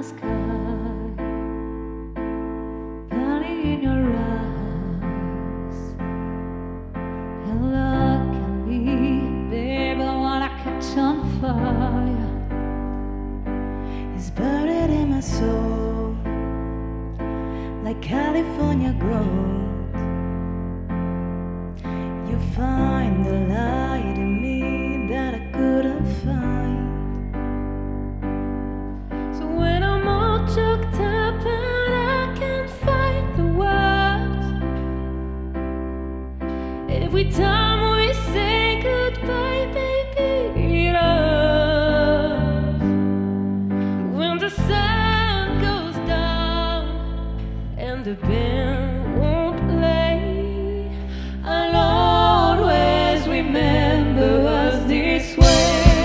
sky, burning in your eyes. And look at me, babe, I wanna catch on fire. It's buried in my soul, like California growth. You find the light in me that I couldn't find. So when I'm all choked up and I can't find the words, every time we say goodbye, baby, it hurts. When the sun goes down and the band won't play, I'll always remember us this way.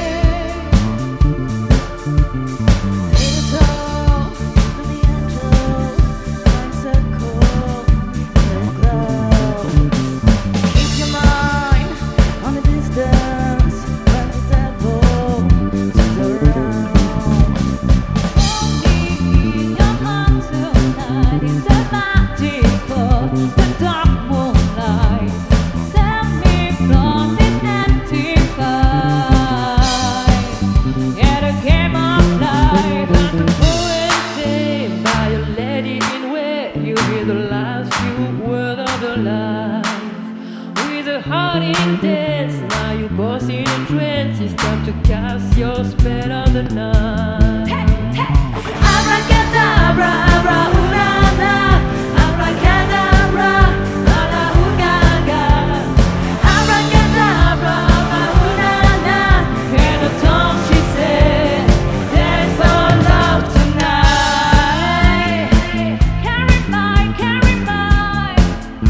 Heart in dance, now you're bossing in trance. It's time to cast your spell on the night. Hey, hey. Abracadabra, abra, una, na. Abracadabra, ala, ugaga. Abracadabra, abra, una, na. And the tongue she said, dance on love tonight. Carry mine, carry mine.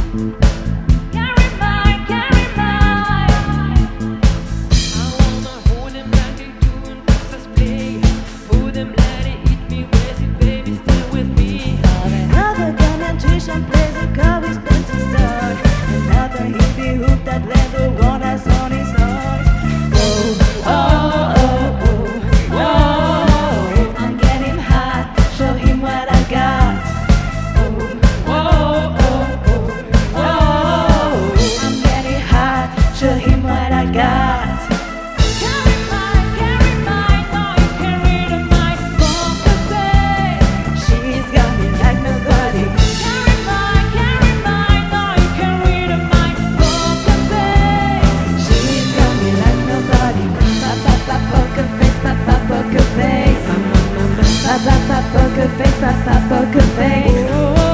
Poker face, poker face.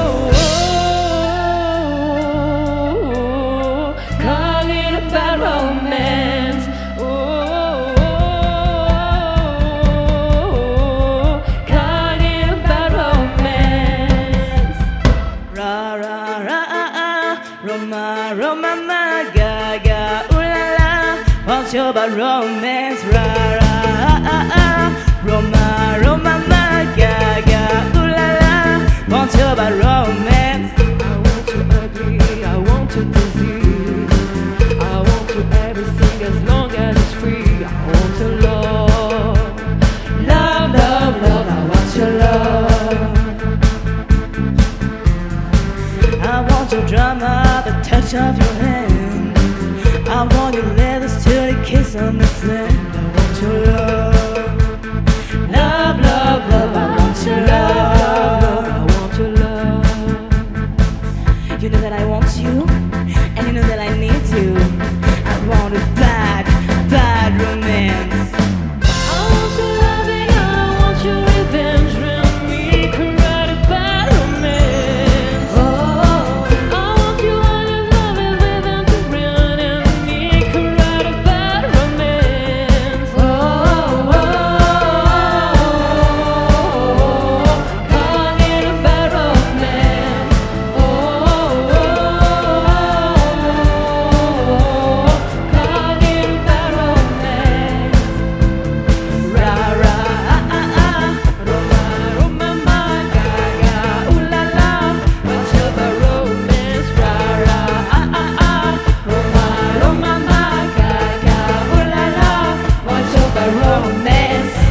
Call it a bad romance. Call it a bad romance. Ra ra ra Roma Roma ma ga ga ooh la la. What's your bad romance? Ra ra Roma Roma ma ga ga ooh la la. What's your bad romance? I want you ugly, I want you disease, I want you everything as long as it's free. I want your love, love, love, love. I want your love. I want your drama, the touch of your hand. I want your letters to the kiss on the sand. I want your love, love, love, love. I want your love. You know that I want you, and you know that I need you. I want a bad, bad romance. I want your loving, I want your revenge. Let me write a bad romance. I want you all in love and living to run, and me write a bad romance. Call it a bad romance. Romance.